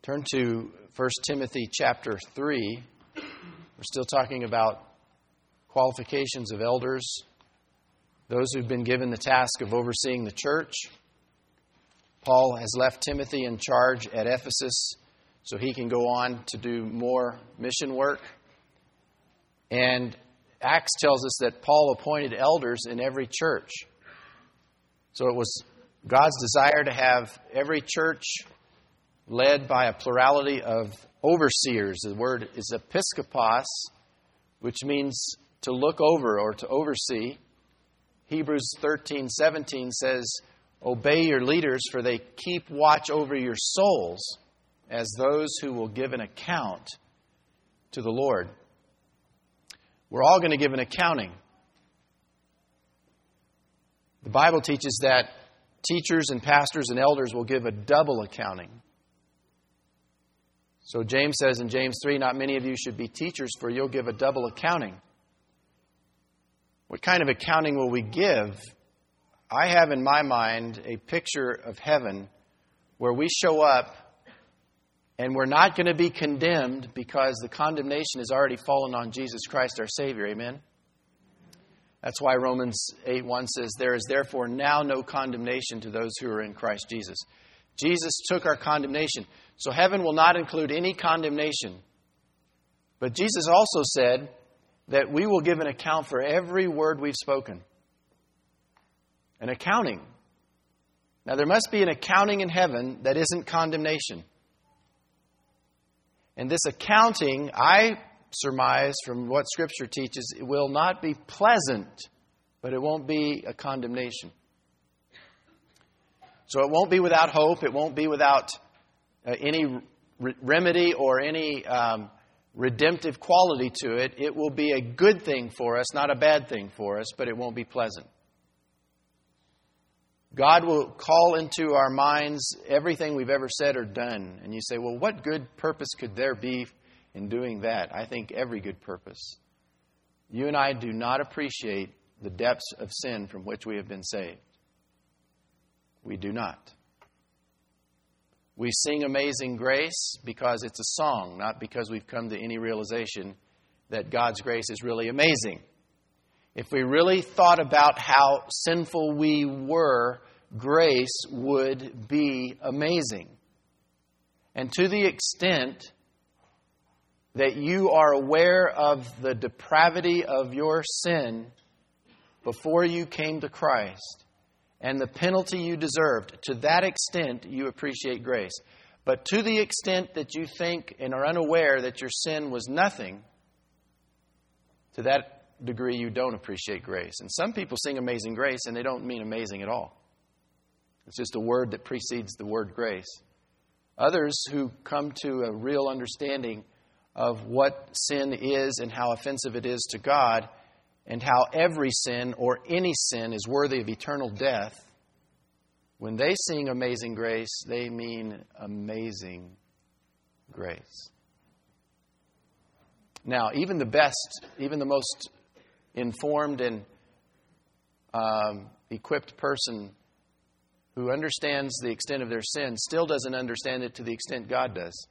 Turn to 1 Timothy chapter 3. We're still talking about qualifications of elders, those who've been given the task of overseeing the church. Paul has left Timothy in charge at Ephesus so he can go on to do more mission work. And Acts tells us that Paul appointed elders in every church. So it was God's desire to have every church led by a plurality of overseers. The word is episkopos, which means to look over or to oversee. Hebrews 13:17 says, "Obey your leaders, for they keep watch over your souls as those who will give an account to the Lord." We're all going to give an accounting. The Bible teaches that teachers and pastors and elders will give a double accounting. So James says in James 3, "Not many of you should be teachers, for you'll give a double accounting." What kind of accounting will we give? I have in my mind a picture of heaven where we show up and we're not going to be condemned because the condemnation has already fallen on Jesus Christ, our Savior. Amen? That's why Romans 8:1 says, "There is therefore now no condemnation to those who are in Christ Jesus." Jesus took our condemnation. So heaven will not include any condemnation. But Jesus also said that we will give an account for every word we've spoken. An accounting. Now there must be an accounting in heaven that isn't condemnation. And this accounting, I surmise from what Scripture teaches, it will not be pleasant, but it won't be a condemnation. So it won't be without hope. It won't be without any remedy or any redemptive quality to it. It will be a good thing for us, not a bad thing for us, but it won't be pleasant. God will call into our minds everything we've ever said or done. And you say, well, what good purpose could there be in doing that? I think every good purpose. You and I do not appreciate the depths of sin from which we have been saved. We do not. We sing Amazing Grace because it's a song, not because we've come to any realization that God's grace is really amazing. If we really thought about how sinful we were, grace would be amazing. And to the extent that you are aware of the depravity of your sin before you came to Christ, and the penalty you deserved, to that extent you appreciate grace. But to the extent that you think and are unaware that your sin was nothing, to that degree you don't appreciate grace. And some people sing Amazing Grace and they don't mean amazing at all. It's just a word that precedes the word grace. Others who come to a real understanding of what sin is and how offensive it is to God, and how every sin or any sin is worthy of eternal death, when they sing Amazing Grace, they mean amazing grace. Now, even the best, even the most informed and equipped person who understands the extent of their sin still doesn't understand it to the extent God does.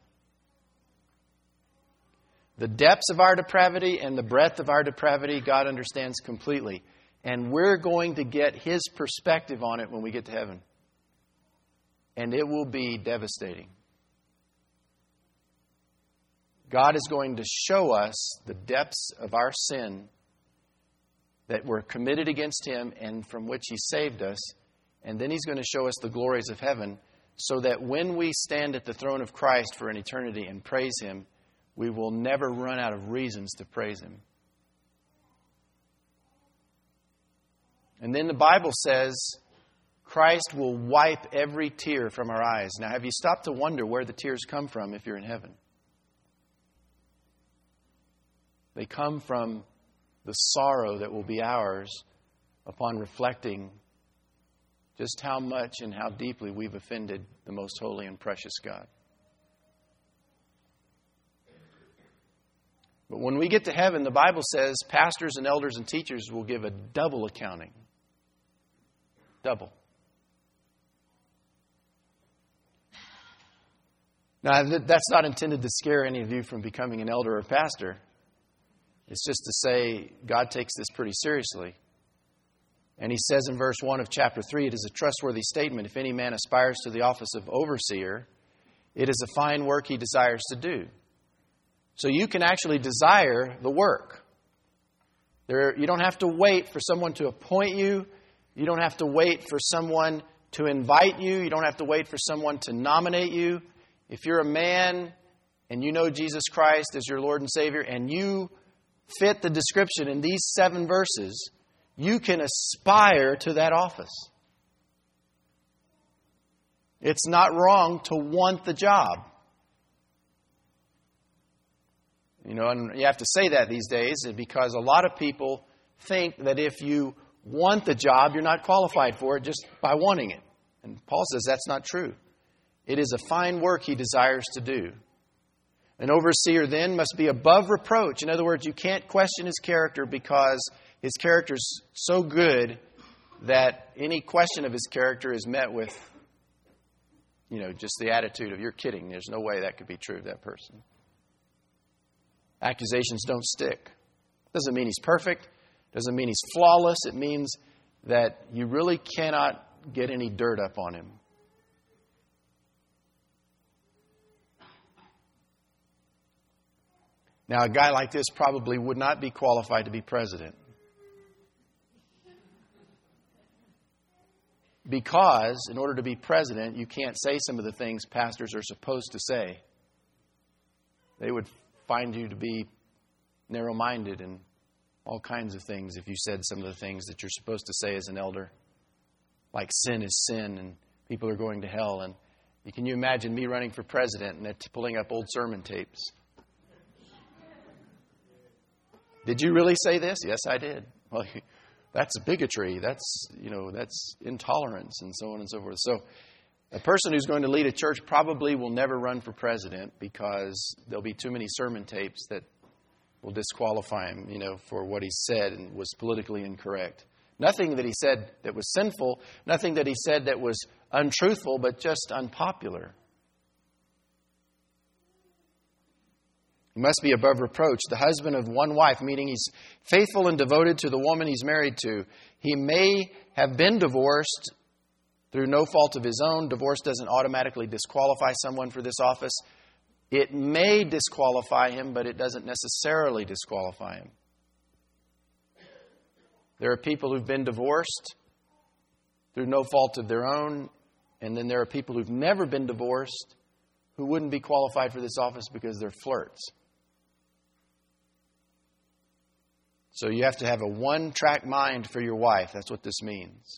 The depths of our depravity and the breadth of our depravity, God understands completely. And we're going to get His perspective on it when we get to heaven. And it will be devastating. God is going to show us the depths of our sin that were committed against Him and from which He saved us. And then He's going to show us the glories of heaven, so that when we stand at the throne of Christ for an eternity and praise Him, we will never run out of reasons to praise Him. And then the Bible says Christ will wipe every tear from our eyes. Now, have you stopped to wonder where the tears come from if you're in heaven? They come from the sorrow that will be ours upon reflecting just how much and how deeply we've offended the most holy and precious God. But when we get to heaven, the Bible says pastors and elders and teachers will give a double accounting. Double. Now, that's not intended to scare any of you from becoming an elder or pastor. It's just to say God takes this pretty seriously. And He says in verse 1 of chapter 3, it is a trustworthy statement. If any man aspires to the office of overseer, it is a fine work he desires to do. So you can actually desire the work. You don't have to wait for someone to appoint you. You don't have to wait for someone to invite you. You don't have to wait for someone to nominate you. If you're a man and you know Jesus Christ as your Lord and Savior and you fit the description in these 7 verses, you can aspire to that office. It's not wrong to want the job. You know, and you have to say that these days because a lot of people think that if you want the job, you're not qualified for it just by wanting it. And Paul says that's not true. It is a fine work he desires to do. An overseer then must be above reproach. In other words, you can't question his character because his character is so good that any question of his character is met with, just the attitude of, you're kidding. There's no way that could be true of that person. Accusations don't stick. Doesn't mean he's perfect. Doesn't mean he's flawless. It means that you really cannot get any dirt up on him. Now, a guy like this probably would not be qualified to be president. Because in order to be president, you can't say some of the things pastors are supposed to say. They would find you to be narrow-minded and all kinds of things if you said some of the things that you're supposed to say as an elder. Like sin is sin and people are going to hell. And can you imagine me running for president and pulling up old sermon tapes? Did you really say this? Yes, I did. Well, that's bigotry. That's intolerance and so on and so forth. So a person who's going to lead a church probably will never run for president because there'll be too many sermon tapes that will disqualify him, for what he said and was politically incorrect. Nothing that he said that was sinful, nothing that he said that was untruthful, but just unpopular. He must be above reproach. The husband of one wife, meaning he's faithful and devoted to the woman he's married to. He may have been divorced through no fault of his own. Divorce doesn't automatically disqualify someone for this office. It may disqualify him, but it doesn't necessarily disqualify him. There are people who've been divorced through no fault of their own, and then there are people who've never been divorced who wouldn't be qualified for this office because they're flirts. So you have to have a one-track mind for your wife. That's what this means.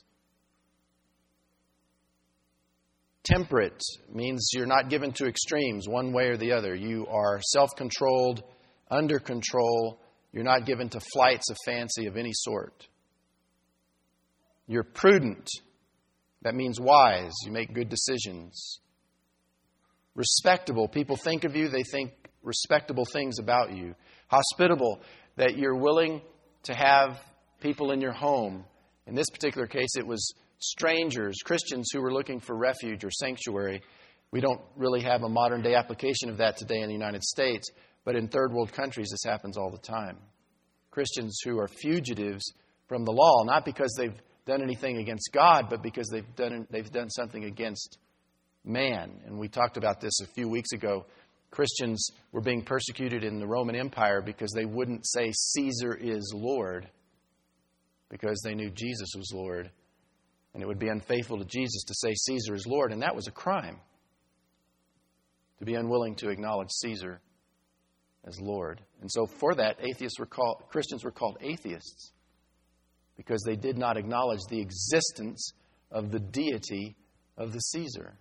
Temperate means you're not given to extremes one way or the other. You are self-controlled, under control. You're not given to flights of fancy of any sort. You're prudent. That means wise. You make good decisions. Respectable. People think of you, they think respectable things about you. Hospitable. That you're willing to have people in your home. In this particular case, it was strangers, Christians who were looking for refuge or sanctuary. We don't really have a modern day application of that today in the United States, but in third world countries this happens all the time. Christians who are fugitives from the law, not because they've done anything against God, but because they've done something against man. And we talked about this a few weeks ago. Christians were being persecuted in the Roman Empire because they wouldn't say Caesar is Lord, because they knew Jesus was Lord. And it would be unfaithful to Jesus to say Caesar is Lord, and that was a crime, to be unwilling to acknowledge Caesar as Lord. And so for that, Christians were called atheists, because they did not acknowledge the existence of the deity of the Caesar.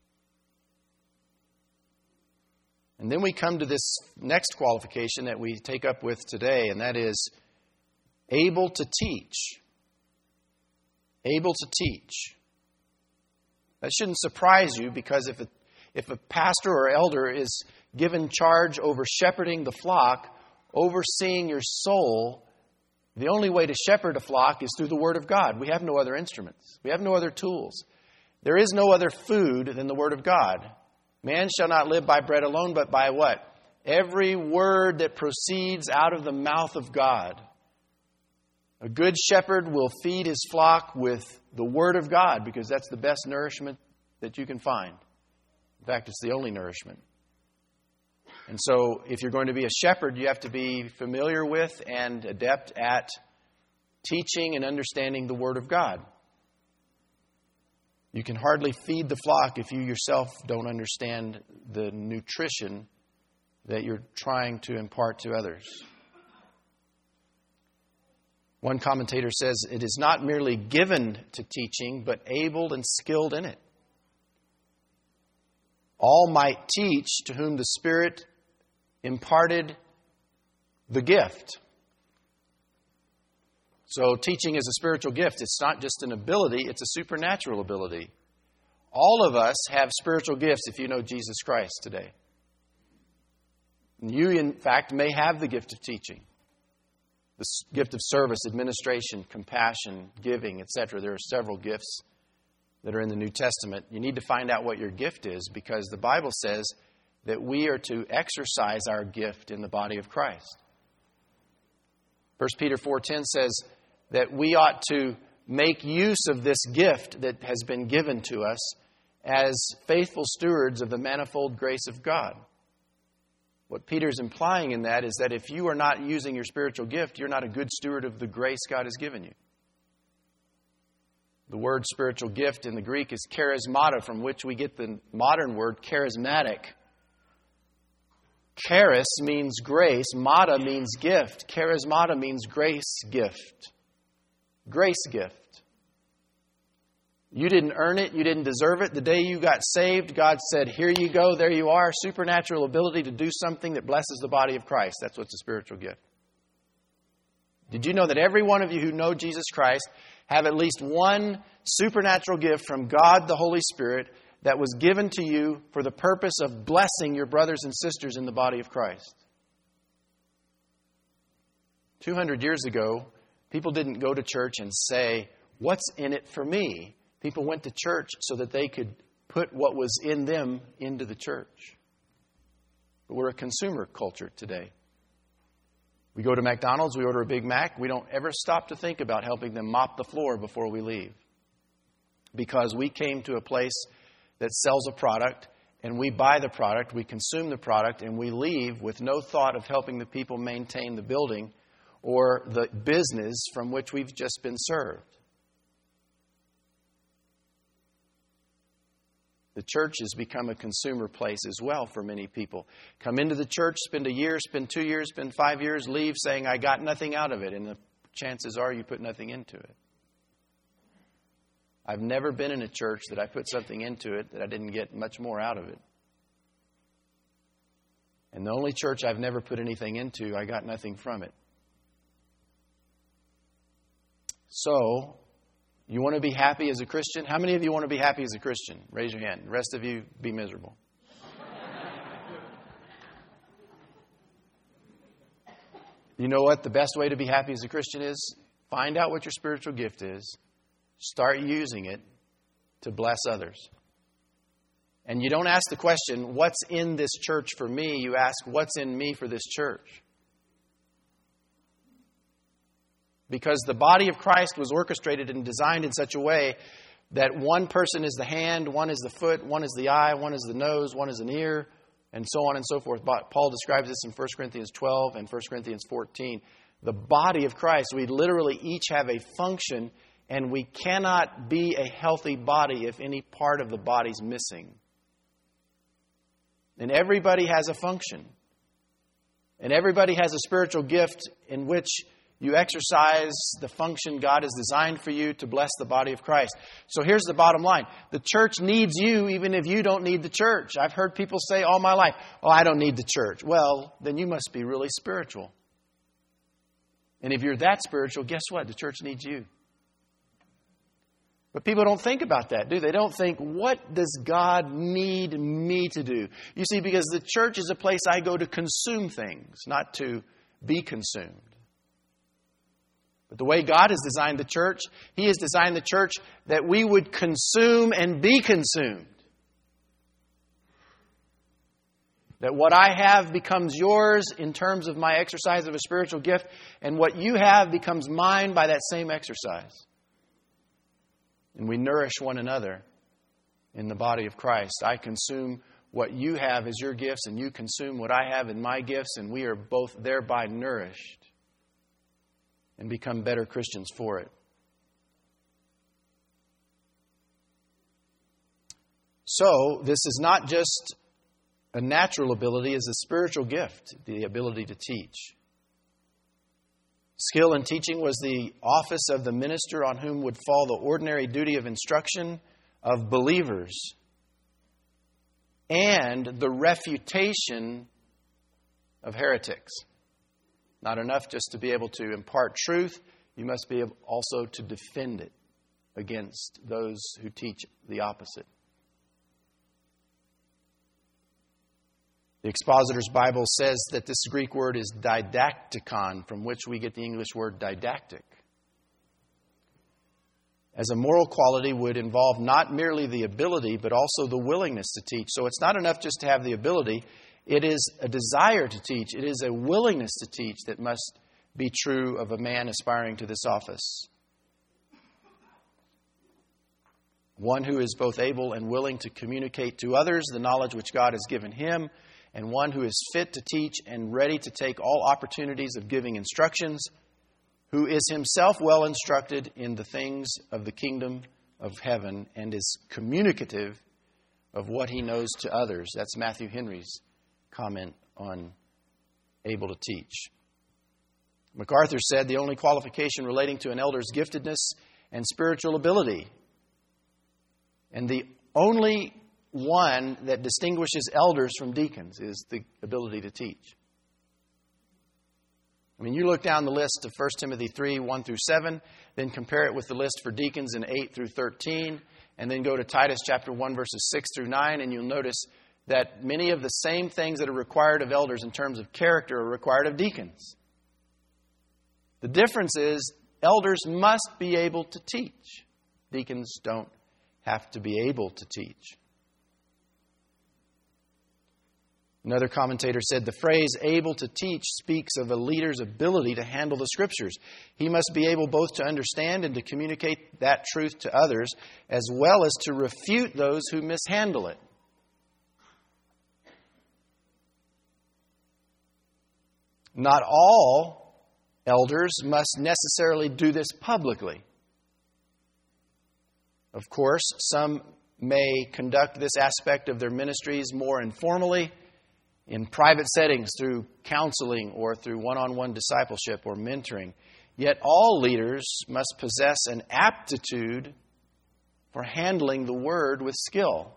And then we come to this next qualification that we take up with today, and that is able to teach. Able to teach. That shouldn't surprise you, because if a pastor or elder is given charge over shepherding the flock, overseeing your soul, the only way to shepherd a flock is through the Word of God. We have no other instruments. We have no other tools. There is no other food than the Word of God. Man shall not live by bread alone, but by what? Every word that proceeds out of the mouth of God. A good shepherd will feed his flock with the Word of God because that's the best nourishment that you can find. In fact, it's the only nourishment. And so if you're going to be a shepherd, you have to be familiar with and adept at teaching and understanding the Word of God. You can hardly feed the flock if you yourself don't understand the nutrition that you're trying to impart to others. One commentator says, it is not merely given to teaching, but able and skilled in it. All might teach to whom the Spirit imparted the gift. So teaching is a spiritual gift. It's not just an ability, it's a supernatural ability. All of us have spiritual gifts if you know Jesus Christ today. You, in fact, may have the gift of teaching. The gift of service, administration, compassion, giving, etc. There are several gifts that are in the New Testament. You need to find out what your gift is because the Bible says that we are to exercise our gift in the body of Christ. 1 Peter 4:10 says that we ought to make use of this gift that has been given to us as faithful stewards of the manifold grace of God. What Peter's implying in that is that if you are not using your spiritual gift, you're not a good steward of the grace God has given you. The word spiritual gift in the Greek is charismata, from which we get the modern word charismatic. Charis means grace. Mata means gift. Charismata means grace gift. Grace gift. You didn't earn it. You didn't deserve it. The day you got saved, God said, here you go, there you are. Supernatural ability to do something that blesses the body of Christ. That's what's a spiritual gift. Did you know that every one of you who know Jesus Christ have at least one supernatural gift from God the Holy Spirit that was given to you for the purpose of blessing your brothers and sisters in the body of Christ? 200 years ago, people didn't go to church and say, what's in it for me? People went to church so that they could put what was in them into the church. But we're a consumer culture today. We go to McDonald's, we order a Big Mac. We don't ever stop to think about helping them mop the floor before we leave. Because we came to a place that sells a product, and we buy the product, we consume the product, and we leave with no thought of helping the people maintain the building or the business from which we've just been served. The church has become a consumer place as well for many people. Come into the church, spend a year, spend 2 years, spend 5 years, leave saying, I got nothing out of it. And the chances are you put nothing into it. I've never been in a church that I put something into it that I didn't get much more out of it. And the only church I've never put anything into, I got nothing from it. So, you want to be happy as a Christian? How many of you want to be happy as a Christian? Raise your hand. The rest of you, be miserable. You know what the best way to be happy as a Christian is? Find out what your spiritual gift is. Start using it to bless others. And you don't ask the question, what's in this church for me? You ask, what's in me for this church? Because the body of Christ was orchestrated and designed in such a way that one person is the hand, one is the foot, one is the eye, one is the nose, one is an ear, and so on and so forth. Paul describes this in 1 Corinthians 12 and 1 Corinthians 14. The body of Christ, we literally each have a function, and we cannot be a healthy body if any part of the body's missing. And everybody has a function. And everybody has a spiritual gift in which you exercise the function God has designed for you to bless the body of Christ. So here's the bottom line. The church needs you even if you don't need the church. I've heard people say all my life, oh, I don't need the church. Well, then you must be really spiritual. And if you're that spiritual, guess what? The church needs you. But people don't think about that, do they? They don't think, what does God need me to do? You see, because the church is a place I go to consume things, not to be consumed. But the way God has designed the church, He has designed the church that we would consume and be consumed. That what I have becomes yours in terms of my exercise of a spiritual gift, and what you have becomes mine by that same exercise. And we nourish one another in the body of Christ. I consume what you have as your gifts, and you consume what I have in my gifts, and we are both thereby nourished and become better Christians for it. So, this is not just a natural ability, it's a spiritual gift, the ability to teach. Skill in teaching was the office of the minister on whom would fall the ordinary duty of instruction of believers and the refutation of heretics. Not enough just to be able to impart truth, you must be able also to defend it against those who teach the opposite. The Expositor's Bible says that this Greek word is didaktikon, from which we get the English word didactic. As a moral quality would involve not merely the ability, but also the willingness to teach. So it's not enough just to have the ability. It is a desire to teach. It is a willingness to teach that must be true of a man aspiring to this office. One who is both able and willing to communicate to others the knowledge which God has given him, and one who is fit to teach and ready to take all opportunities of giving instructions, who is himself well instructed in the things of the kingdom of heaven and is communicative of what he knows to others. That's Matthew Henry's comment on able to teach. MacArthur said the only qualification relating to an elder's giftedness and spiritual ability, and the only one that distinguishes elders from deacons, is the ability to teach. I mean, you look down the list of 1 Timothy 3, 1 through 7, then compare it with the list for deacons in 8 through 13, and then go to Titus chapter 1, verses 6 through 9, and you'll notice that many of the same things that are required of elders in terms of character are required of deacons. The difference is elders must be able to teach. Deacons don't have to be able to teach. Another commentator said the phrase able to teach speaks of a leader's ability to handle the Scriptures. He must be able both to understand and to communicate that truth to others, as well as to refute those who mishandle it. Not all elders must necessarily do this publicly. Of course, some may conduct this aspect of their ministries more informally, in private settings through counseling or through one-on-one discipleship or mentoring. Yet all leaders must possess an aptitude for handling the Word with skill.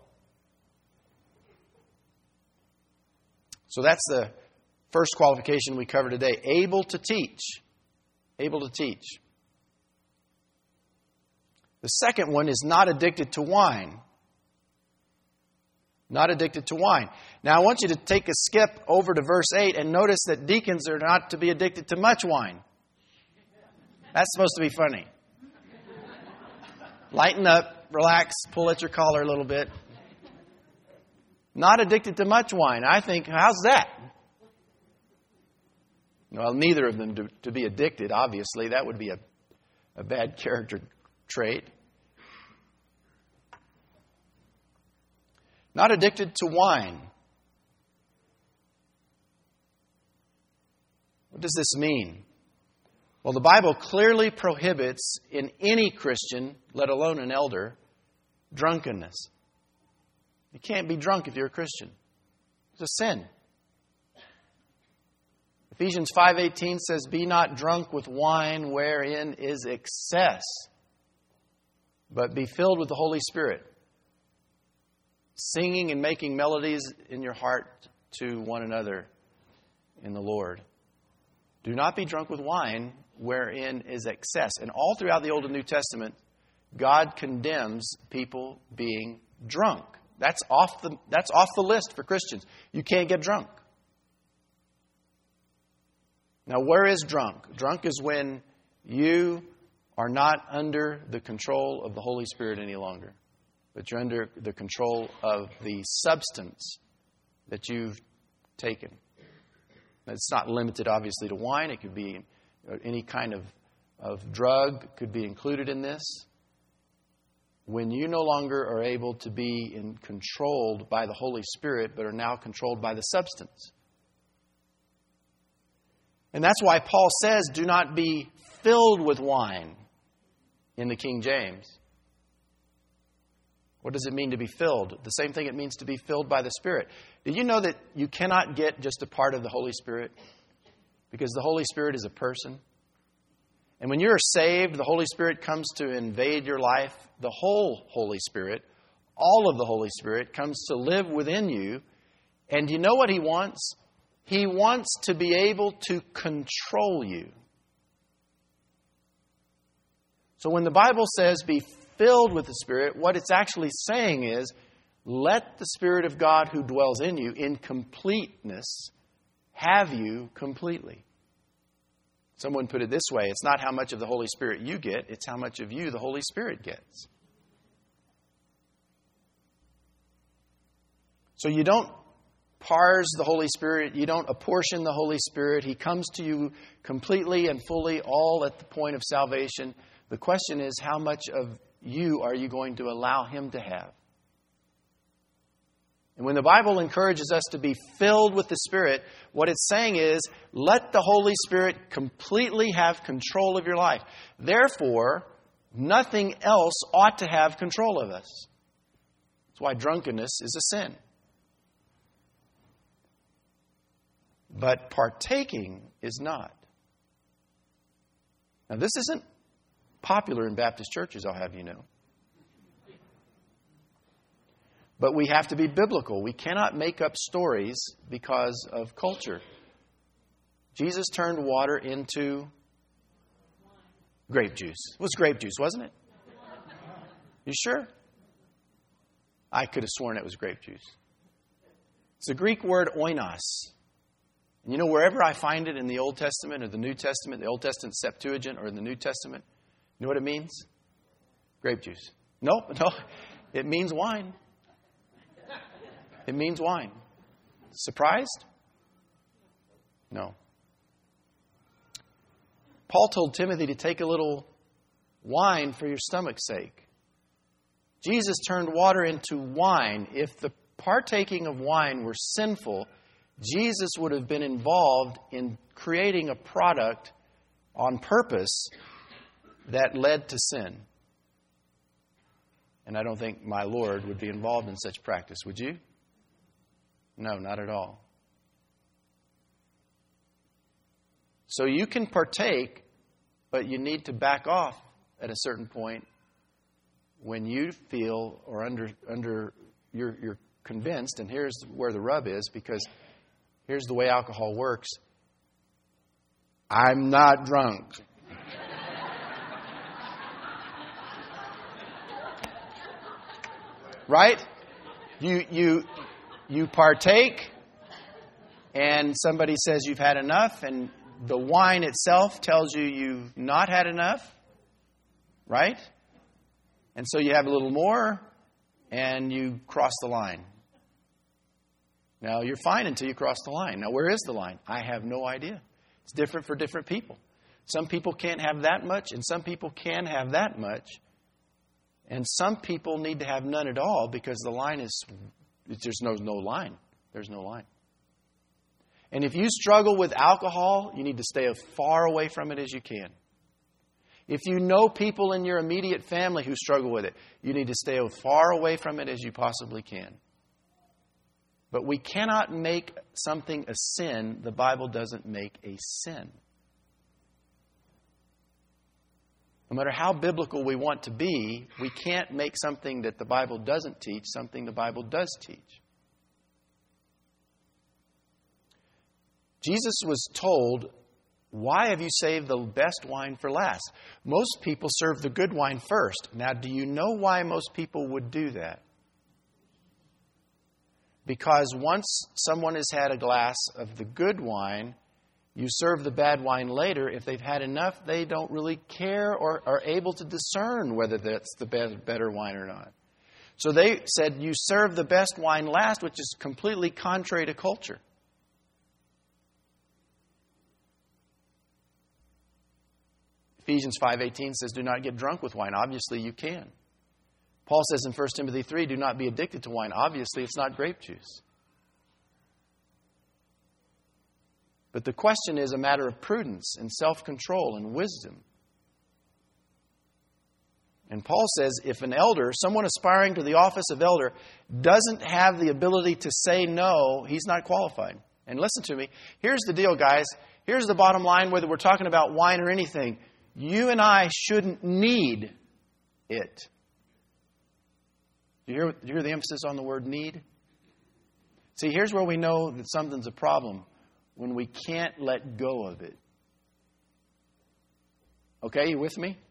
So that's the first qualification we cover today. Able to teach. Able to teach. The second one is not addicted to wine. Not addicted to wine. Now, I want you to take a skip over to verse 8 and notice that deacons are not to be addicted to much wine. That's supposed to be funny. Lighten up, relax, pull at your collar a little bit. Not addicted to much wine. I think, how's that? Well, neither of them to be addicted, obviously. That would be a bad character trait. Not addicted to wine. What does this mean? Well, the Bible clearly prohibits in any Christian, let alone an elder, drunkenness. You can't be drunk if you're a Christian. It's a sin. Ephesians 5:18 says, "Be not drunk with wine wherein is excess, but be filled with the Holy Spirit, singing and making melodies in your heart to one another in the Lord." Do not be drunk with wine wherein is excess. And all throughout the Old and New Testament, God condemns people being drunk. That's off the list for Christians. You can't get drunk. Now, where is drunk? Drunk is when you are not under the control of the Holy Spirit any longer, but you're under the control of the substance that you've taken. It's not limited, obviously, to wine. It could be any kind of drug could be included in this. When you no longer are able to be controlled by the Holy Spirit, but are now controlled by the substance. And that's why Paul says, do not be filled with wine in the King James. What does it mean to be filled? The same thing it means to be filled by the Spirit. Did you know that you cannot get just a part of the Holy Spirit? Because the Holy Spirit is a person. And when you're saved, the Holy Spirit comes to invade your life. The whole Holy Spirit, all of the Holy Spirit, comes to live within you. And you know what He wants? He wants to be able to control you. So when the Bible says be filled with the Spirit, what it's actually saying is, let the Spirit of God who dwells in you in completeness have you completely. Someone put it this way, it's not how much of the Holy Spirit you get, it's how much of you the Holy Spirit gets. So you don't parse the Holy Spirit, you don't apportion the Holy Spirit. He comes to you completely and fully, all at the point of salvation. The question is, how much of you are you going to allow Him to have? And when the Bible encourages us to be filled with the Spirit, what it's saying is, let the Holy Spirit completely have control of your life. Therefore, nothing else ought to have control of us. That's why drunkenness is a sin. But partaking is not. Now, this isn't popular in Baptist churches, I'll have you know. But we have to be biblical. We cannot make up stories because of culture. Jesus turned water into grape juice. It was grape juice, wasn't it? You sure? I could have sworn it was grape juice. It's the Greek word oinos. And you know, wherever I find it in the Old Testament or the New Testament, the Old Testament Septuagint or in the New Testament, you know what it means? Grape juice. No, it means wine. It means wine. Surprised? No. Paul told Timothy to take a little wine for your stomach's sake. Jesus turned water into wine. If the partaking of wine were sinful, Jesus would have been involved in creating a product on purpose that led to sin. And I don't think my Lord would be involved in such practice, would you? No, not at all. So you can partake, but you need to back off at a certain point when you feel or you're convinced, and here's where the rub is, because here's the way alcohol works. I'm not drunk. Right? You partake, and somebody says you've had enough, and the wine itself tells you you've not had enough, right? And so you have a little more, and you cross the line. Now, you're fine until you cross the line. Now, where is the line? I have no idea. It's different for different people. Some people can't have that much, and some people can have that much. And some people need to have none at all because the line is, there's no line. There's no line. And if you struggle with alcohol, you need to stay as far away from it as you can. If you know people in your immediate family who struggle with it, you need to stay as far away from it as you possibly can. But we cannot make something a sin the Bible doesn't make a sin. No matter how biblical we want to be, we can't make something that the Bible doesn't teach something the Bible does teach. Jesus was told, why have you saved the best wine for last? Most people serve the good wine first. Now, do you know why most people would do that? Because once someone has had a glass of the good wine, you serve the bad wine later. If they've had enough, they don't really care or are able to discern whether that's the better wine or not. So they said you serve the best wine last, which is completely contrary to culture. Ephesians 5:18 says, do not get drunk with wine. Obviously, you can. Paul says in 1 Timothy 3, do not be addicted to wine. Obviously, it's not grape juice. But the question is a matter of prudence and self-control and wisdom. And Paul says if an elder, someone aspiring to the office of elder, doesn't have the ability to say no, he's not qualified. And listen to me. Here's the deal, guys. Here's the bottom line, whether we're talking about wine or anything. You and I shouldn't need it. Do you hear the emphasis on the word need? See, here's where we know that something's a problem. When we can't let go of it. Okay, you with me?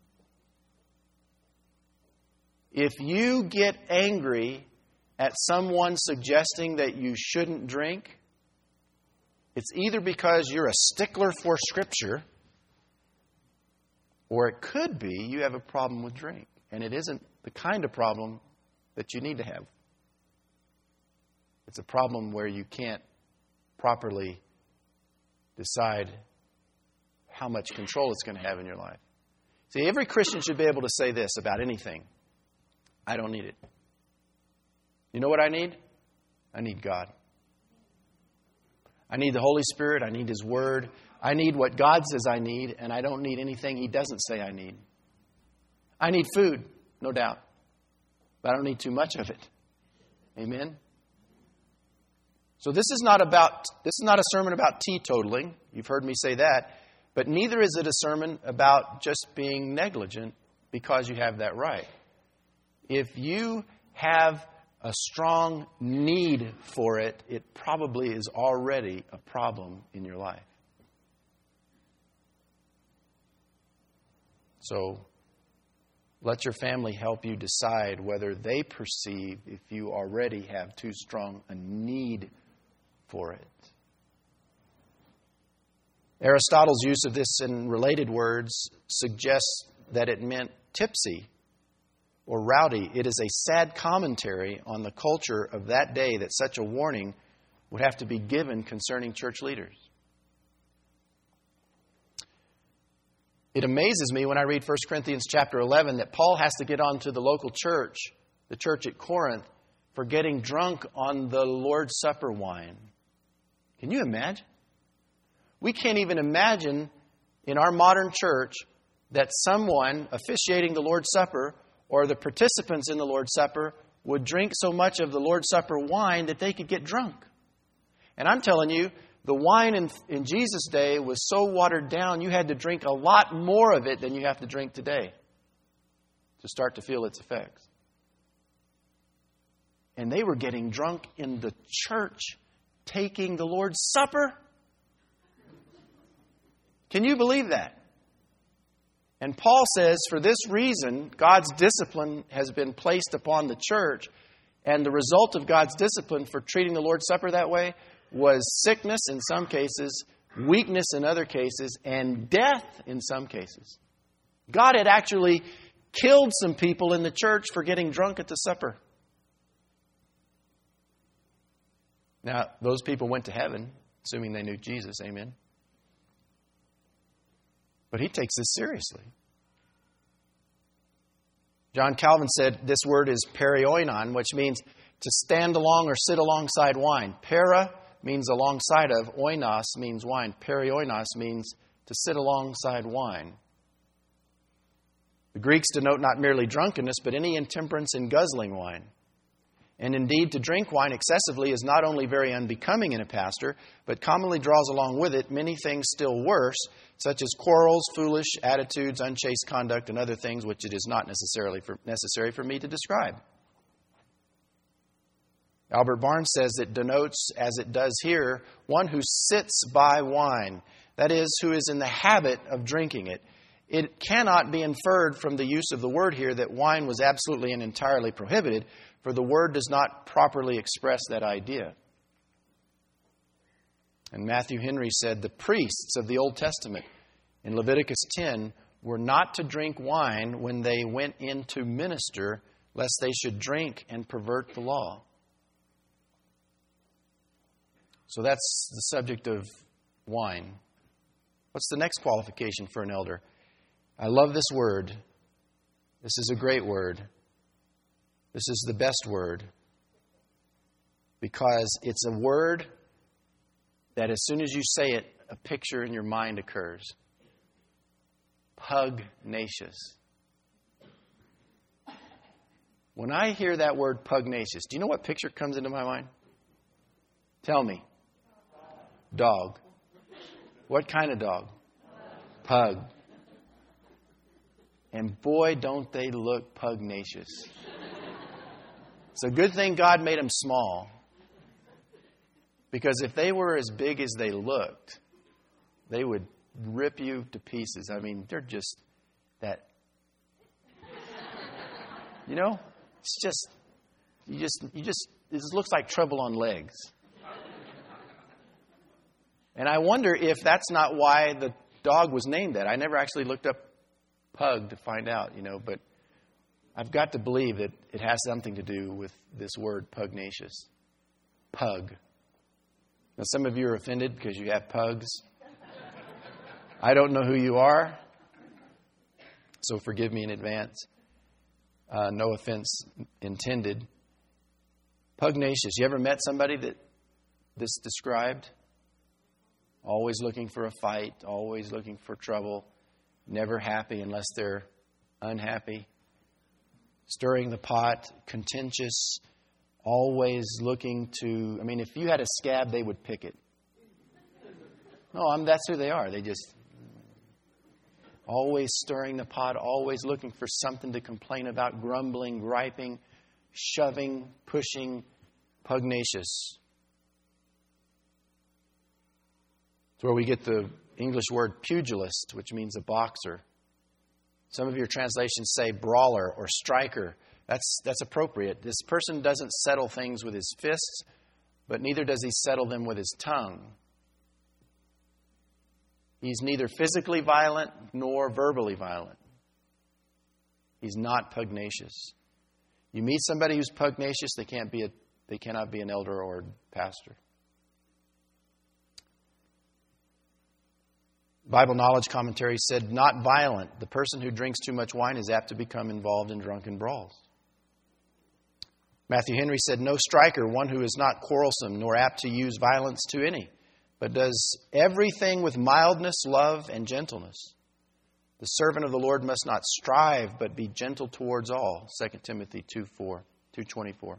If you get angry at someone suggesting that you shouldn't drink, it's either because you're a stickler for Scripture, or it could be you have a problem with drink. And it isn't the kind of problem that you need to have. It's a problem where you can't properly decide how much control it's going to have in your life. See, every Christian should be able to say this about anything. I don't need it. You know what I need? I need God. I need the Holy Spirit. I need His Word. I need what God says I need, and I don't need anything He doesn't say I need. I need food, no doubt. But I don't need too much of it. Amen? So this is not a sermon about teetotaling. You've heard me say that. But neither is it a sermon about just being negligent because you have that right. If you have a strong need for it, it probably is already a problem in your life. So let your family help you decide whether they perceive if you already have too strong a need for it. Aristotle's use of this in related words suggests that it meant tipsy or rowdy. It is a sad commentary on the culture of that day that such a warning would have to be given concerning church leaders. It amazes me when I read 1 Corinthians chapter 11 that Paul has to get on to the local church, the church at Corinth, for getting drunk on the Lord's Supper wine. Can you imagine? We can't even imagine in our modern church that someone officiating the Lord's Supper or the participants in the Lord's Supper would drink so much of the Lord's Supper wine that they could get drunk. And I'm telling you, the wine in Jesus' day was so watered down, you had to drink a lot more of it than you have to drink today to start to feel its effects. And they were getting drunk in the church, taking the Lord's Supper. Can you believe that? And Paul says, for this reason, God's discipline has been placed upon the church. And the result of God's discipline for treating the Lord's Supper that way was sickness in some cases, weakness in other cases, and death in some cases. God had actually killed some people in the church for getting drunk at the supper. Now, those people went to heaven, assuming they knew Jesus. Amen. But he takes this seriously. John Calvin said this word is perioinon, which means to stand along or sit alongside wine. Para means alongside of. Oinos means wine. Perioinos means to sit alongside wine. The Greeks denote not merely drunkenness, but any intemperance in guzzling wine. And indeed, to drink wine excessively is not only very unbecoming in a pastor, but commonly draws along with it many things still worse, such as quarrels, foolish attitudes, unchaste conduct, and other things which it is not necessary for me to describe. Albert Barnes says it denotes, as it does here, one who sits by wine, that is, who is in the habit of drinking it. It cannot be inferred from the use of the word here that wine was absolutely and entirely prohibited, for the word does not properly express that idea. And Matthew Henry said the priests of the Old Testament in Leviticus 10 were not to drink wine when they went in to minister, lest they should drink and pervert the law. So that's the subject of wine. What's the next qualification for an elder? I love this word. This is a great word. This is the best word. Because it's a word that as soon as you say it, a picture in your mind occurs. Pugnacious. When I hear that word pugnacious, do you know what picture comes into my mind? Tell me. Dog. What kind of dog? Pug. And boy, don't they look pugnacious. It's a good thing God made them small. Because if they were as big as they looked, they would rip you to pieces. I mean, they're just that. You know, it's just, it just looks like trouble on legs. And I wonder if that's not why the dog was named that. I never actually looked up pug to find out, but I've got to believe that it has something to do with this word pugnacious. Pug. Now, some of you are offended because you have pugs. I don't know who you are, so forgive me in advance. No offense intended. Pugnacious. You ever met somebody that this described? Always looking for a fight, always looking for trouble, never happy unless they're unhappy. Stirring the pot, contentious, always looking to... I mean, if you had a scab, they would pick it. No, that's who they are. They just... Always stirring the pot, always looking for something to complain about, grumbling, griping, shoving, pushing, pugnacious. It's where we get the English word pugilist, which means a boxer. Some of your translations say brawler or striker. That's appropriate. This person doesn't settle things with his fists, but neither does he settle them with his tongue. He's neither physically violent nor verbally violent. He's not pugnacious. You meet somebody who's pugnacious, they cannot be an elder or pastor. Bible Knowledge Commentary said, not violent. The person who drinks too much wine is apt to become involved in drunken brawls. Matthew Henry said, no striker, one who is not quarrelsome nor apt to use violence to any, but does everything with mildness, love, and gentleness. The servant of the Lord must not strive, but be gentle towards all. 2 Timothy 2:24.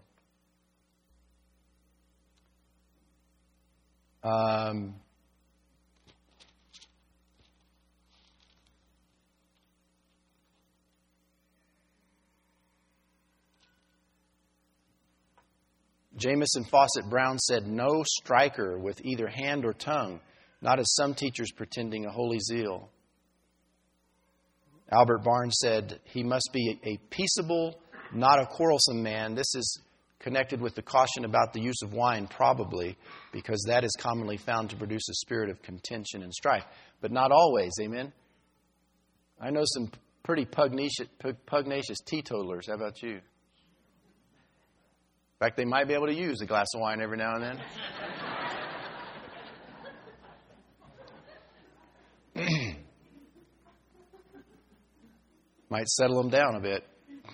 Jamieson Fawcett Brown said, no striker with either hand or tongue, not as some teachers pretending a holy zeal. Albert Barnes said, he must be a peaceable, not a quarrelsome man. This is connected with the caution about the use of wine, probably, because that is commonly found to produce a spirit of contention and strife. But not always, amen? I know some pretty pugnacious teetotalers. How about you? In fact, they might be able to use a glass of wine every now and then. Might settle them down a bit.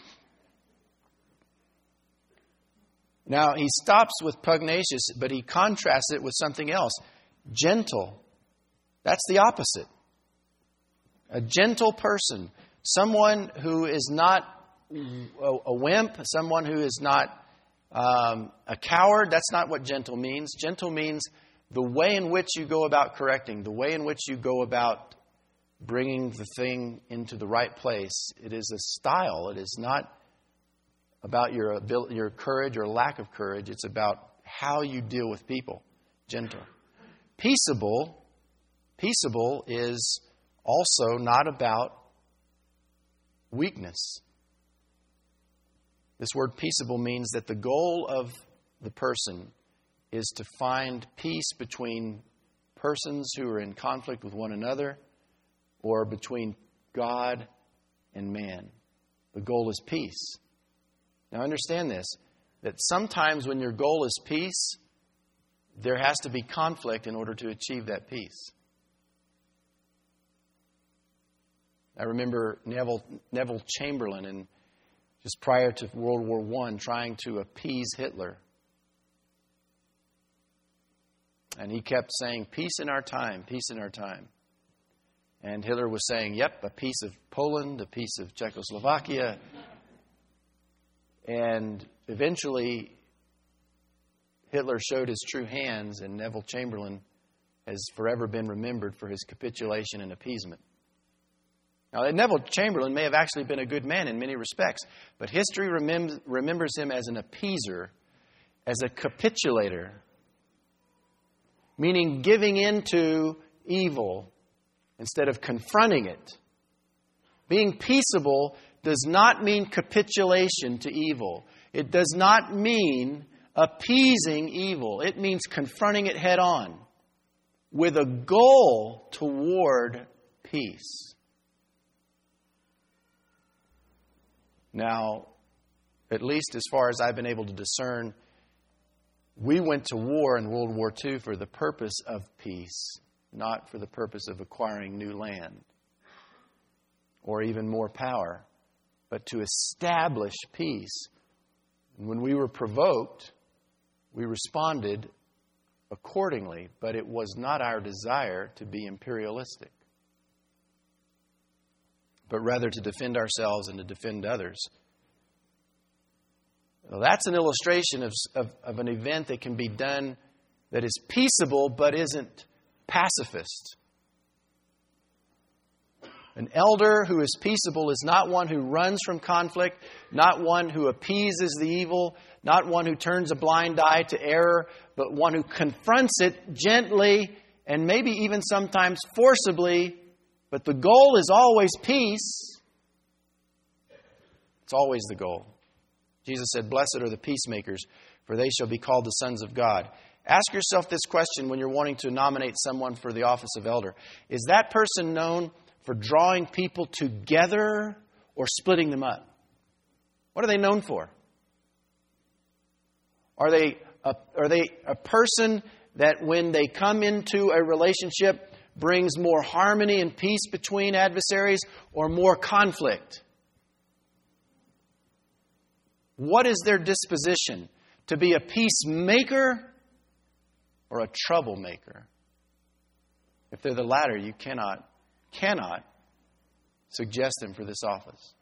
Now, he stops with pugnacious, but he contrasts it with something else. Gentle. That's the opposite. A gentle person. Someone who is not a wimp. Someone who is not a coward. That's not what gentle means. Gentle means the way in which you go about correcting, the way in which you go about bringing the thing into the right place. It is a style. It is not about your courage or lack of courage. It's about how you deal with people. Gentle. Peaceable is also not about weakness. This word peaceable means that the goal of the person is to find peace between persons who are in conflict with one another or between God and man. The goal is peace. Now understand this, that sometimes when your goal is peace, there has to be conflict in order to achieve that peace. I remember Neville Chamberlain, and just prior to World War I, trying to appease Hitler. And he kept saying, peace in our time, peace in our time. And Hitler was saying, yep, a piece of Poland, a piece of Czechoslovakia. And eventually, Hitler showed his true hands, and Neville Chamberlain has forever been remembered for his capitulation and appeasement. Now, Neville Chamberlain may have actually been a good man in many respects, but history remembers him as an appeaser, as a capitulator, meaning giving in to evil instead of confronting it. Being peaceable does not mean capitulation to evil. It does not mean appeasing evil. It means confronting it head on with a goal toward peace. Now, at least as far as I've been able to discern, we went to war in World War II for the purpose of peace, not for the purpose of acquiring new land or even more power, but to establish peace. And when we were provoked, we responded accordingly, but it was not our desire to be imperialistic, but rather to defend ourselves and to defend others. Well, that's an illustration of an event that can be done that is peaceable but isn't pacifist. An elder who is peaceable is not one who runs from conflict, not one who appeases the evil, not one who turns a blind eye to error, but one who confronts it gently and maybe even sometimes forcibly. But the goal is always peace. It's always the goal. Jesus said, "Blessed are the peacemakers, for they shall be called the sons of God." Ask yourself this question when you're wanting to nominate someone for the office of elder. Is that person known for drawing people together or splitting them up? What are they known for? Are they a person that when they come into a relationship brings more harmony and peace between adversaries or more conflict? What is their disposition? To be a peacemaker or a troublemaker? If they're the latter, you cannot suggest them for this office.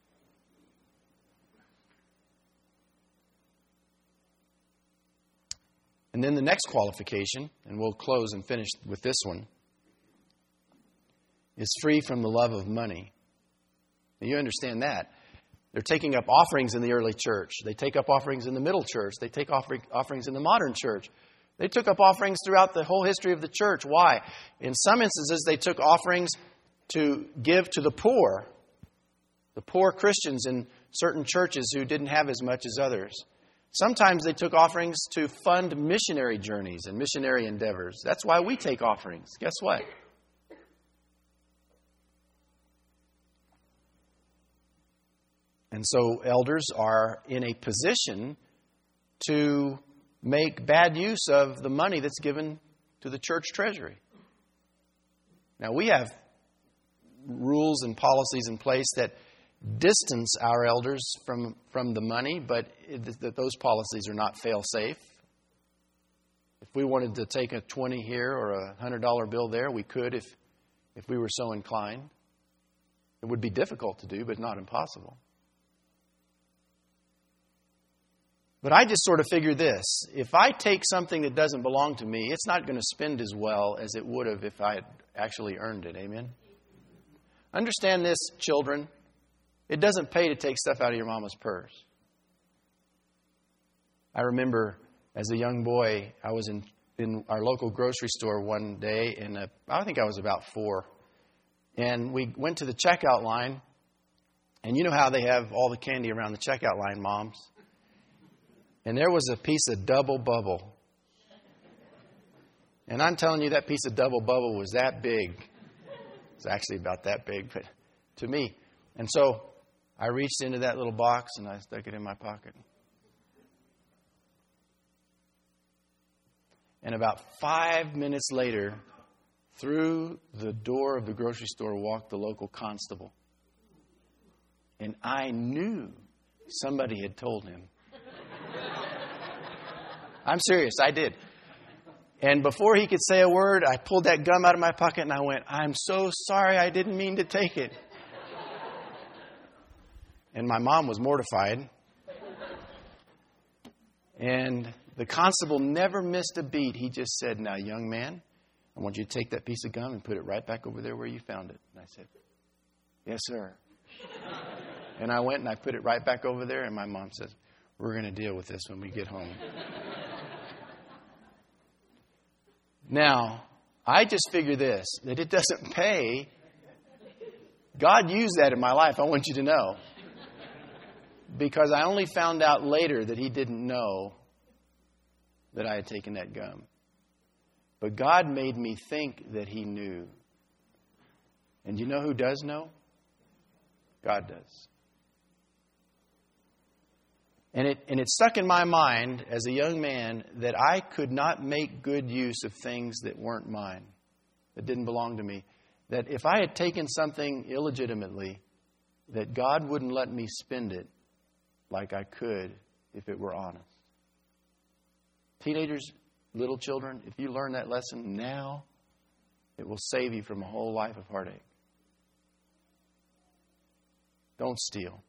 And then the next qualification, and we'll close and finish with this one, is free from the love of money. Now, you understand that. They're taking up offerings in the early church. They take up offerings in the middle church. They take offerings in the modern church. They took up offerings throughout the whole history of the church. Why? In some instances, they took offerings to give to the poor Christians in certain churches who didn't have as much as others. Sometimes they took offerings to fund missionary journeys and missionary endeavors. That's why we take offerings. Guess what? And so elders are in a position to make bad use of the money that's given to the church treasury. Now, we have rules and policies in place that distance our elders from the money, but those policies are not fail-safe. If we wanted to take a 20 here or a $100 bill there, we could if we were so inclined. It would be difficult to do, but not impossible. But I just sort of figure this. If I take something that doesn't belong to me, it's not going to spend as well as it would have if I had actually earned it. Amen? Understand this, children. It doesn't pay to take stuff out of your mama's purse. I remember as a young boy, I was in our local grocery store one day, and I think I was about 4. And we went to the checkout line. And you know how they have all the candy around the checkout line, moms? And there was a piece of Double Bubble. And I'm telling you, that piece of Double Bubble was that big. It's actually about that big, but to me. And so I reached into that little box and I stuck it in my pocket. And about 5 minutes later, Through the door of the grocery store walked the local constable. And I knew somebody had told him. I'm serious, I did. And before he could say a word, I pulled that gum out of my pocket and I went, "I'm so sorry, I didn't mean to take it." And my mom was mortified. And the constable never missed a beat. He just said, "Now, young man, I want you to take that piece of gum and put it right back over there where you found it." And I said, "Yes, sir." And I went and I put it right back over there. And my mom says, "We're going to deal with this when we get home." Now, I just figure this, that it doesn't pay. God used that in my life, I want you to know. Because I only found out later that He didn't know that I had taken that gum. But God made me think that He knew. And you know who does know? God does. And it stuck in my mind as a young man that I could not make good use of things that weren't mine, that didn't belong to me. That if I had taken something illegitimately, that God wouldn't let me spend it like I could if it were honest. Teenagers, little children, if you learn that lesson now, it will save you from a whole life of heartache. Don't steal.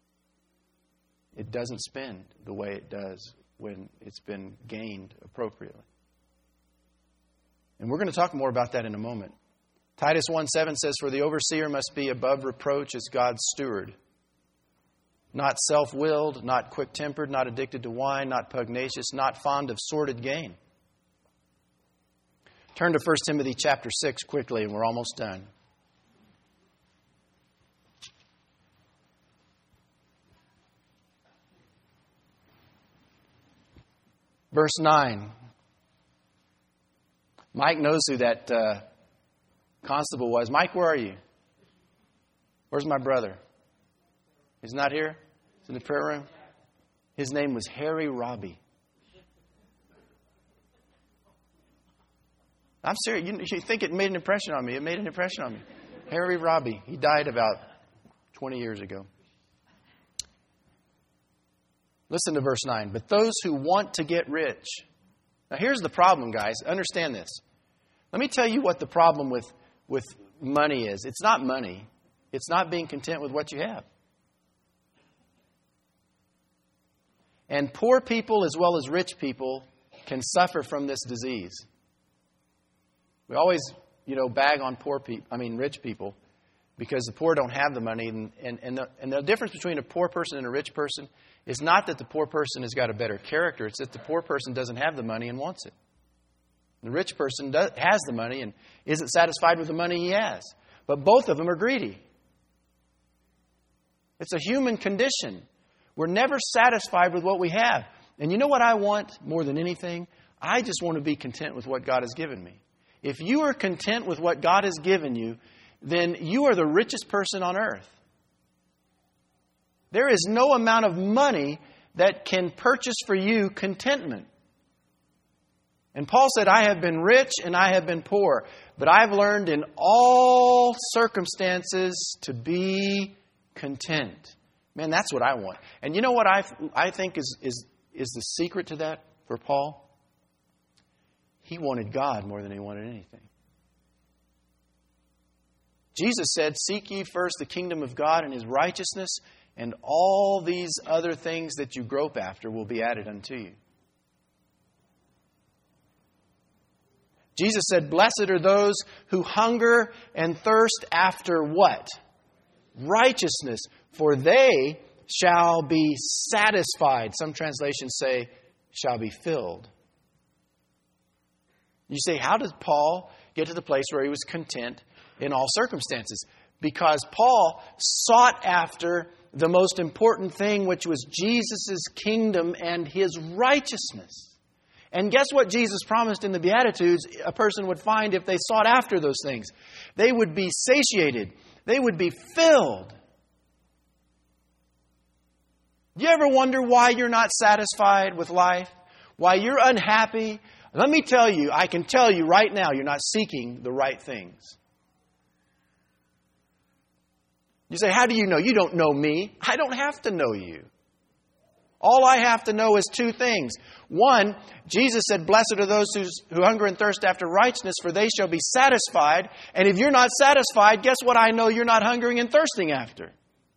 It doesn't spend the way it does when it's been gained appropriately. And we're going to talk more about that in a moment. Titus 1:7 says, "For the overseer must be above reproach as God's steward, not self-willed, not quick-tempered, not addicted to wine, not pugnacious, not fond of sordid gain." Turn to 1 Timothy chapter 6 quickly, and we're almost done. Verse 9. Mike knows who that constable was. Mike, where are you? Where's my brother? He's not here? He's in the prayer room? His name was Harry Robbie. I'm serious. You think it made an impression on me. It made an impression on me. Harry Robbie. He died about 20 years ago. Listen to verse 9. "But those who want to get rich." Now here's the problem, guys. Understand this. Let me tell you what the problem with money is. It's not money. It's not being content with what you have. And poor people as well as rich people can suffer from this disease. We always, bag on rich people because the poor don't have the money. And the difference between a poor person and a rich person is not that the poor person has got a better character. It's that the poor person doesn't have the money and wants it. The rich person has the money and isn't satisfied with the money he has. But both of them are greedy. It's a human condition. We're never satisfied with what we have. And you know what I want more than anything? I just want to be content with what God has given me. If you are content with what God has given you, then you are the richest person on earth. There is no amount of money that can purchase for you contentment. And Paul said, "I have been rich and I have been poor, but I've learned in all circumstances to be content." Man, that's what I want. And you know what I think is the secret to that for Paul? He wanted God more than he wanted anything. Jesus said, "Seek ye first the kingdom of God and His righteousness, and all these other things that you grope after will be added unto you." Jesus said, "Blessed are those who hunger and thirst after" what? Righteousness, for they shall be satisfied. Some translations say, shall be filled. You say, how did Paul get to the place where he was content in all circumstances? Because Paul sought after the most important thing, which was Jesus' kingdom and His righteousness. And guess what Jesus promised in the Beatitudes a person would find if they sought after those things? They would be satiated. They would be filled. Do you ever wonder why you're not satisfied with life? Why you're unhappy? Let me tell you, I can tell you right now, you're not seeking the right things. You say, how do you know? You don't know me. I don't have to know you. All I have to know is two things. One, Jesus said, blessed are those who hunger and thirst after righteousness, for they shall be satisfied. And if you're not satisfied, guess what I know you're not hungering and thirsting after?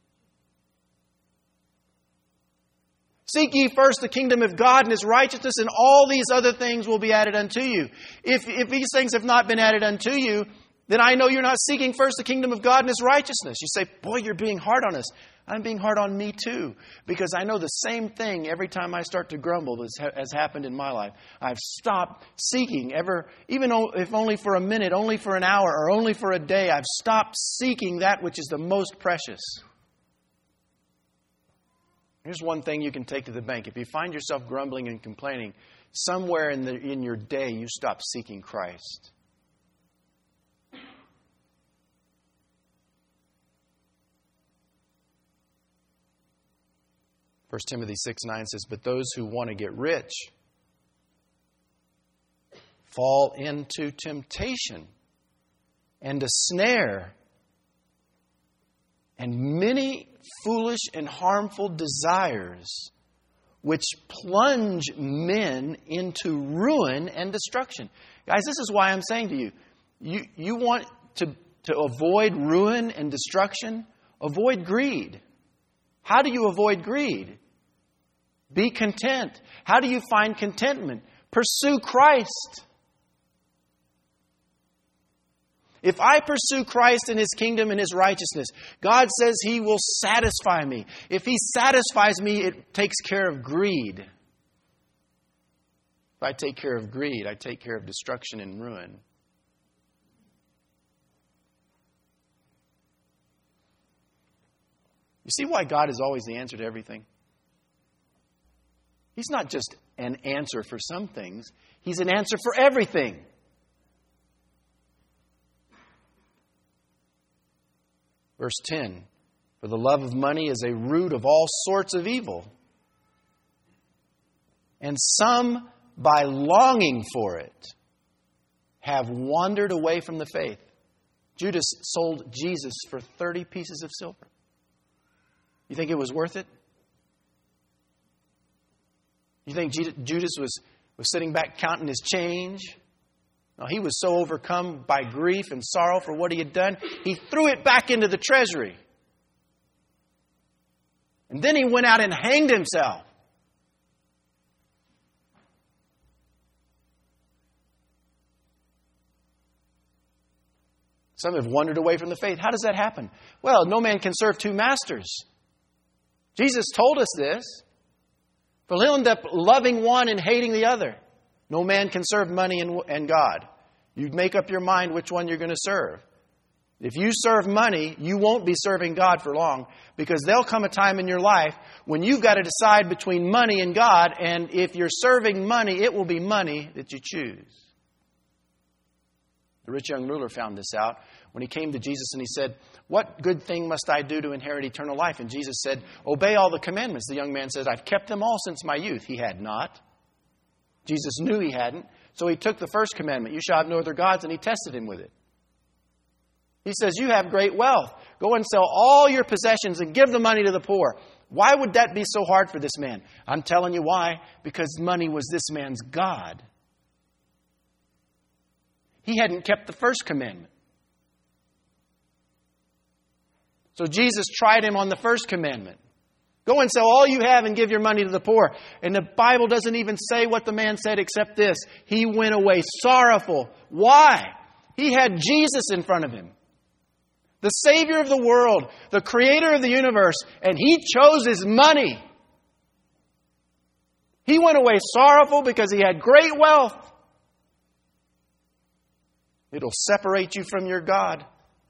Seek ye first the kingdom of God and His righteousness, and all these other things will be added unto you. If these things have not been added unto you, then I know you're not seeking first the kingdom of God and His righteousness. You say, boy, you're being hard on us. I'm being hard on me too, because I know the same thing every time I start to grumble has happened in my life. I've stopped seeking even if only for a minute, only for an hour, or only for a day. I've stopped seeking that which is the most precious. Here's one thing you can take to the bank. If you find yourself grumbling and complaining, somewhere in your day you stop seeking Christ. 1 Timothy 6:9 says, but those who want to get rich fall into temptation and a snare and many foolish and harmful desires, which plunge men into ruin and destruction. Guys, this is why I'm saying to you, you want to avoid ruin and destruction? Avoid greed. How do you avoid greed? Be content. How do you find contentment? Pursue Christ. If I pursue Christ and His kingdom and His righteousness, God says He will satisfy me. If He satisfies me, it takes care of greed. If I take care of greed, I take care of destruction and ruin. You see why God is always the answer to everything? He's not just an answer for some things. He's an answer for everything. Verse 10, for the love of money is a root of all sorts of evil. And some, by longing for it, have wandered away from the faith. Judas sold Jesus for 30 pieces of silver. You think it was worth it? You think Judas was sitting back counting his change? No, he was so overcome by grief and sorrow for what he had done, he threw it back into the treasury. And then he went out and hanged himself. Some have wandered away from the faith. How does that happen? Well, no man can serve two masters. Jesus told us this. For he'll end up loving one and hating the other. No man can serve money and God. You make up your mind which one you're going to serve. If you serve money, you won't be serving God for long, because there'll come a time in your life when you've got to decide between money and God, and if you're serving money, it will be money that you choose. The rich young ruler found this out when he came to Jesus and he said, what good thing must I do to inherit eternal life? And Jesus said, obey all the commandments. The young man says, I've kept them all since my youth. He had not. Jesus knew he hadn't. So he took the first commandment, you shall have no other gods, and he tested him with it. He says, you have great wealth. Go and sell all your possessions and give the money to the poor. Why would that be so hard for this man? I'm telling you why. Because money was this man's God. He hadn't kept the first commandment. So Jesus tried him on the first commandment. Go and sell all you have and give your money to the poor. And the Bible doesn't even say what the man said except this. He went away sorrowful. Why? He had Jesus in front of him. The Savior of the world, the Creator of the universe, and he chose his money. He went away sorrowful because he had great wealth. It'll separate you from your God.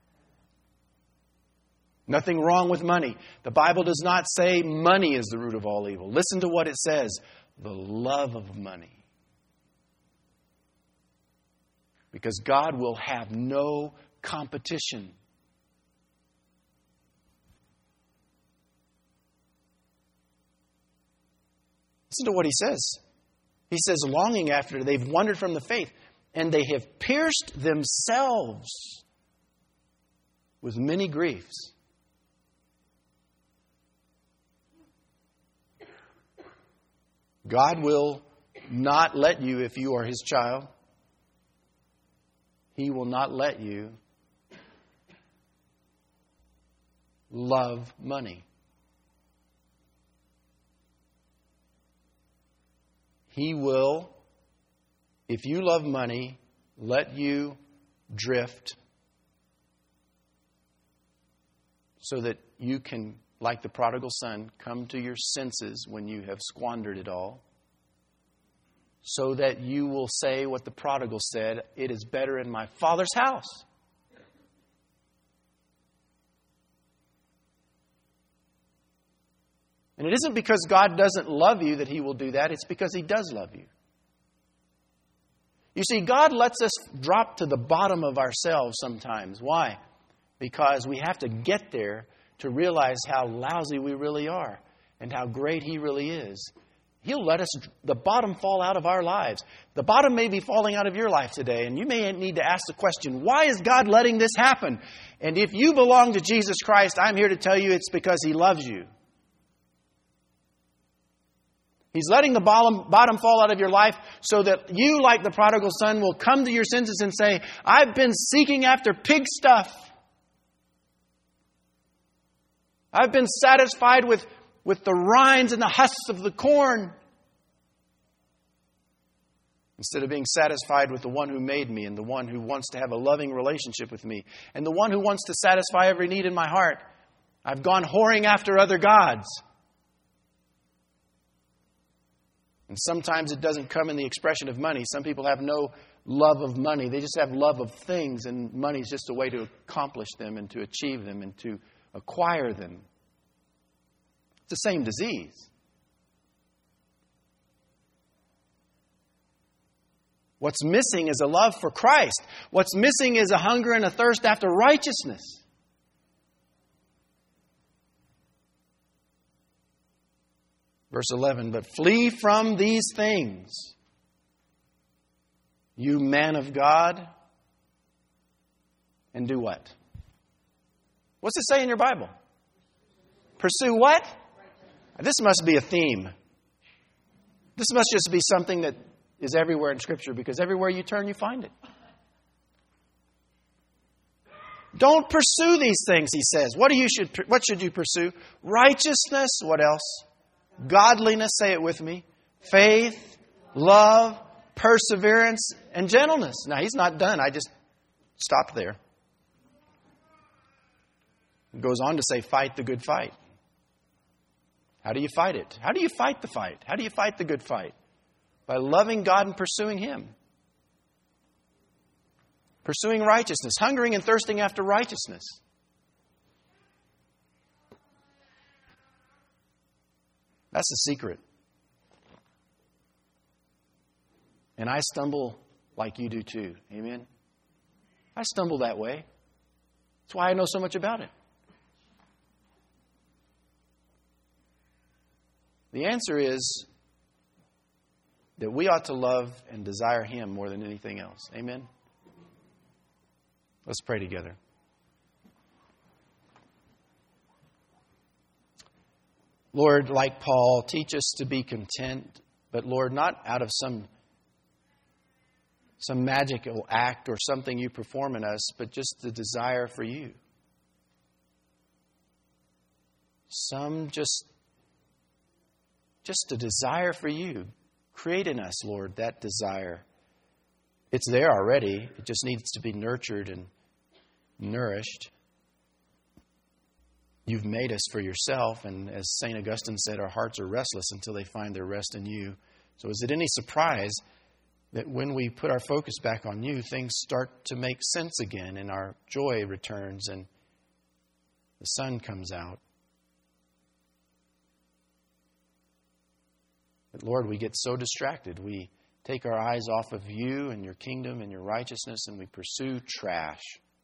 Nothing wrong with money. The Bible does not say money is the root of all evil. Listen to what it says. The love of money. Because God will have no competition. Listen to what he says. He says, longing after, they've wandered from the faith, and they have pierced themselves with many griefs. God will not let you, if you are His child, He will not let you love money. He will, if you love money, let you drift so that you can, like the prodigal son, come to your senses when you have squandered it all, so that you will say what the prodigal said, "It is better in my Father's house." And it isn't because God doesn't love you that He will do that. It's because He does love you. You see, God lets us drop to the bottom of ourselves sometimes. Why? Because we have to get there to realize how lousy we really are and how great He really is. He'll let the bottom fall out of our lives. The bottom may be falling out of your life today, and you may need to ask the question, why is God letting this happen? And if you belong to Jesus Christ, I'm here to tell you it's because He loves you. He's letting the bottom fall out of your life so that you, like the prodigal son, will come to your senses and say, "I've been seeking after pig stuff. I've been satisfied with the rinds and the husks of the corn, instead of being satisfied with the one who made me and the one who wants to have a loving relationship with me and the one who wants to satisfy every need in my heart. I've gone whoring after other gods." And sometimes it doesn't come in the expression of money. Some people have no love of money. They just have love of things, and money is just a way to accomplish them and to achieve them and to acquire them. It's the same disease. What's missing is a love for Christ. What's missing is a hunger and a thirst after righteousness. Verse 11, "But flee from these things, you man of God," and do what? What's it say in your Bible? Pursue what? This must be a theme. This must just be something that is everywhere in Scripture, because everywhere you turn, you find it. Don't pursue these things, he says. What should you pursue? Righteousness. What else? Godliness, say it with me. Faith, love, perseverance, and gentleness. Now, he's not done. I just stopped there. He goes on to say, fight the good fight. How do you fight it? How do you fight the fight? How do you fight the good fight? By loving God and pursuing Him. Pursuing righteousness. Hungering and thirsting after righteousness. That's the secret. And I stumble like you do too. Amen? I stumble that way. That's why I know so much about it. The answer is that we ought to love and desire Him more than anything else. Amen? Let's pray together. Lord, like Paul, teach us to be content, but Lord, not out of some magical act or something you perform in us, but just the desire for you. Just a desire for you. Create in us, Lord, that desire. It's there already. It just needs to be nurtured and nourished. You've made us for yourself, and as St. Augustine said, our hearts are restless until they find their rest in you. So is it any surprise that when we put our focus back on you, things start to make sense again, and our joy returns, and the sun comes out? But Lord, we get so distracted. We take our eyes off of you and your kingdom and your righteousness, and we pursue trash.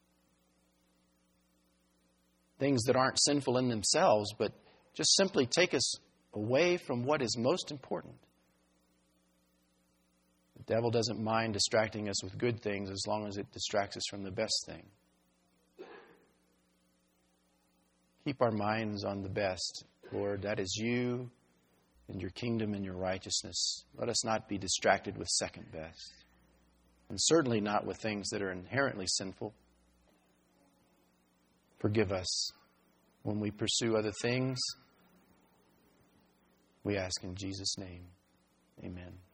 Things that aren't sinful in themselves, but just simply take us away from what is most important. The devil doesn't mind distracting us with good things as long as it distracts us from the best thing. Keep our minds on the best, Lord. That is you and your kingdom and your righteousness. Let us not be distracted with second best. And certainly not with things that are inherently sinful. Forgive us when we pursue other things. We ask in Jesus' name. Amen.